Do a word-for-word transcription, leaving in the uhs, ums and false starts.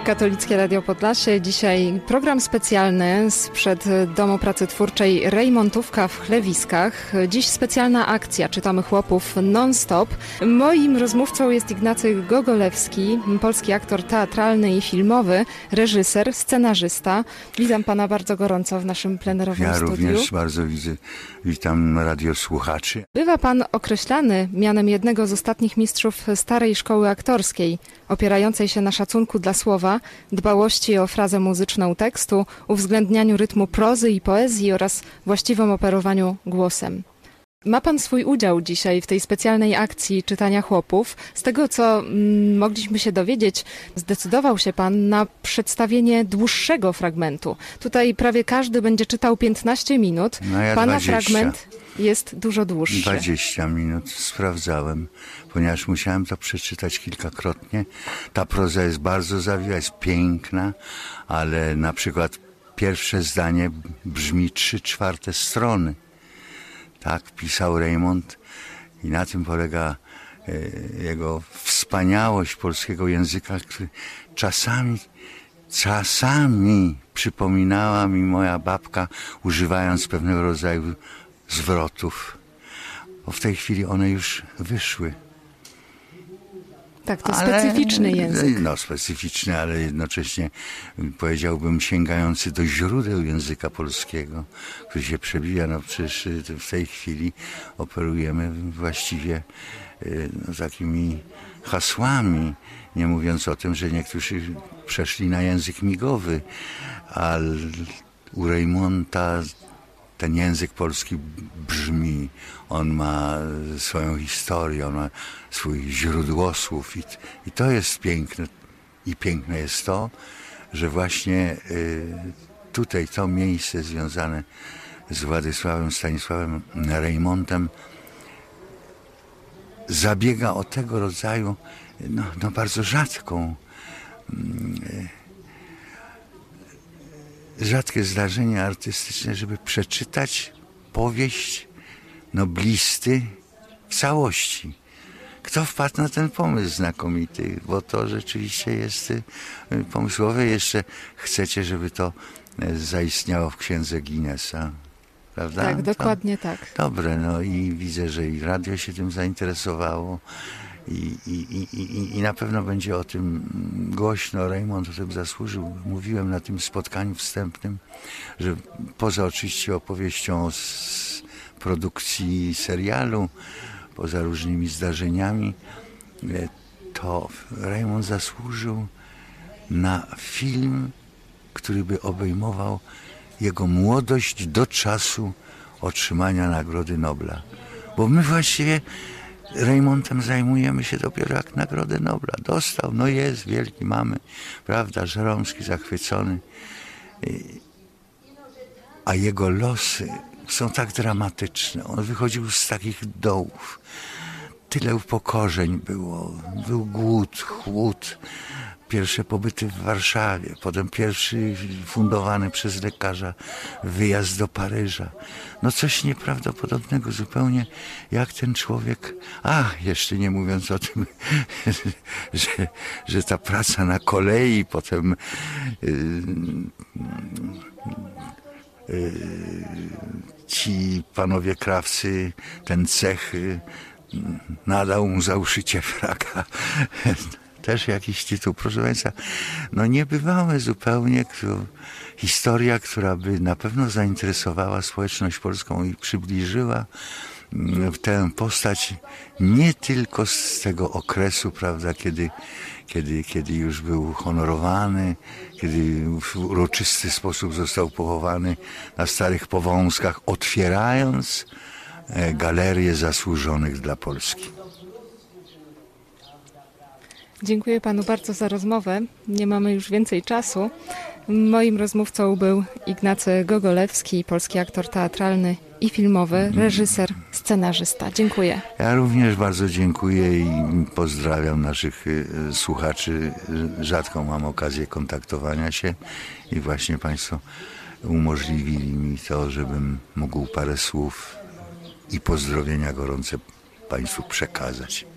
Katolickie Radio Podlasie. Dzisiaj program specjalny sprzed Domu Pracy Twórczej Rejmontówka w Chlewiskach. Dziś specjalna akcja Czytamy Chłopów non-stop. Moim rozmówcą jest Ignacy Gogolewski, polski aktor teatralny i filmowy, reżyser, scenarzysta. Witam pana bardzo gorąco w naszym plenerowym ja studiu. Ja również bardzo widzę, witam radiosłuchaczy. Bywa pan określany mianem jednego z ostatnich mistrzów starej szkoły aktorskiej, opierającej się na szacunku dla słowa, dbałości o frazę muzyczną tekstu, uwzględnianiu rytmu prozy i poezji oraz właściwym operowaniu głosem. Ma pan swój udział dzisiaj w tej specjalnej akcji Czytania Chłopów. Z tego, co mm, mogliśmy się dowiedzieć, zdecydował się pan na przedstawienie dłuższego fragmentu. Tutaj prawie każdy będzie czytał piętnaście minut. No ja pana dwadzieścia. Fragment jest dużo dłuższy. dwadzieścia minut sprawdzałem, ponieważ musiałem to przeczytać kilkakrotnie. Ta proza jest bardzo zawiła, jest piękna, ale na przykład pierwsze zdanie brzmi trzy czwarte strony. Tak pisał Rejmont i na tym polega e, jego wspaniałość polskiego języka, który czasami, czasami przypominała mi moja babka, używając pewnego rodzaju zwrotów, bo w tej chwili one już wyszły. Tak, to ale, specyficzny język. No specyficzny, ale jednocześnie powiedziałbym sięgający do źródeł języka polskiego, który się przebija. No przecież w tej chwili operujemy właściwie no, takimi hasłami, nie mówiąc o tym, że niektórzy przeszli na język migowy, a u Rejmonta ten język polski brzmi, on ma swoją historię, on ma swój źródłosłów i, i to jest piękne. I piękne jest to, że właśnie y, tutaj to miejsce związane z Władysławem Stanisławem Rejmontem zabiega o tego rodzaju no, no bardzo rzadką y, rzadkie zdarzenie artystyczne, żeby przeczytać powieść noblisty w całości. Kto wpadł na ten pomysł znakomity? Bo to rzeczywiście jest pomysłowe. Jeszcze chcecie, żeby to zaistniało w księdze Guinnessa. Prawda? Tak, dokładnie to, tak. Dobre, no i widzę, że i radio się tym zainteresowało. I, i, i, I na pewno będzie o tym głośno. Rejmont o tym zasłużył. Mówiłem na tym spotkaniu wstępnym, że poza oczywiście opowieścią z produkcji serialu, poza różnymi zdarzeniami, to Rejmont zasłużył na film, który by obejmował jego młodość do czasu otrzymania Nagrody Nobla. Bo my właściwie Rejmontem zajmujemy się dopiero jak Nagrodę Nobla. Dostał, no jest, wielki mamy, prawda, Żeromski zachwycony. A jego losy są tak dramatyczne. On wychodził z takich dołów. Tyle upokorzeń było. Był głód, chłód. Pierwsze pobyty w Warszawie, potem pierwszy fundowany przez lekarza wyjazd do Paryża. No coś nieprawdopodobnego zupełnie, jak ten człowiek, a jeszcze nie mówiąc o tym, że, że ta praca na kolei, potem yy, yy, ci panowie krawcy, ten cech yy, nadał mu za uszycie fraka. Też jakiś tytuł, proszę Państwa, no niebywałe zupełnie historia, która by na pewno zainteresowała społeczność polską i przybliżyła tę postać nie tylko z tego okresu, prawda, kiedy, kiedy, kiedy już był honorowany, kiedy w uroczysty sposób został pochowany na Starych Powązkach, otwierając galerię zasłużonych dla Polski. Dziękuję panu bardzo za rozmowę. Nie mamy już więcej czasu. Moim rozmówcą był Ignacy Gogolewski, polski aktor teatralny i filmowy, reżyser, scenarzysta. Dziękuję. Ja również bardzo dziękuję i pozdrawiam naszych słuchaczy. Rzadko mam okazję kontaktowania się i właśnie Państwo umożliwili mi to, żebym mógł parę słów i pozdrowienia gorące Państwu przekazać.